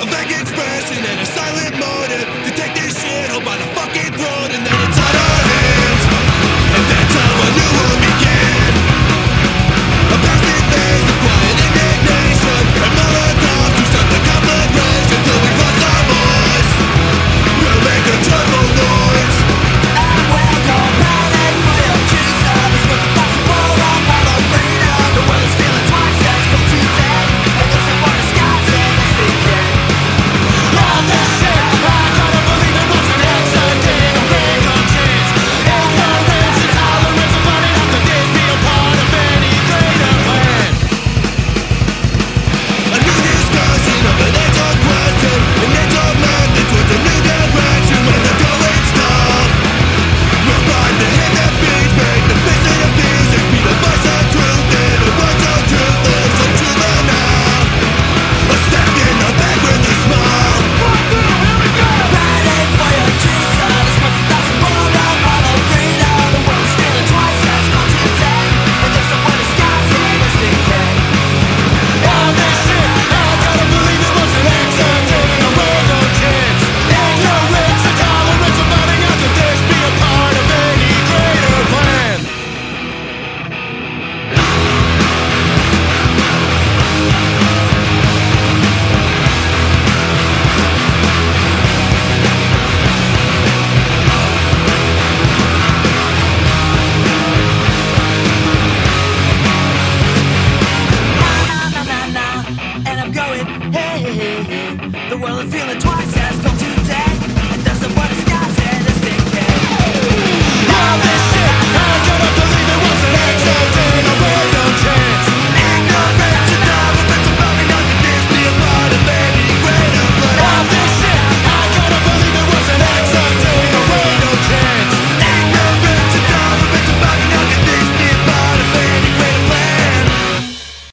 vague expression and a silent motive to take this shit home by the fucking throat, and then it's on our hands, and that's how a new world began. A passive phase of quiet indignation and Molotov to start the conflagration till we've lost our voice. We'll make a turbo noise. I will go panic for your true service with the possible of hollow freedom. The world is feeling twice as cold today, and there's some more skies in this decay. All this shit, I gotta believe it was an accident, a random chance. Ignorance and tolerance of running after this be a part of any greater plan. A new discussion of an age-old question, an age-old method towards a new direction when the going's tough. We'll ride the hand that feeds, make the face that abuses, be the voice of truth in a world so truthless, so true the now. A stab in the back with a smile. Panic for your true service with the possible of hollow freedom. The world is feeling twice as cold today, and there's some more skies in this decay. All this shit, I gotta believe it was an accident, a random chance. Ignorance and tolerance of running after this be a part of any greater plan. Na, na, na, na, and I'm going, hey, hey, hey. The world is feeling twice as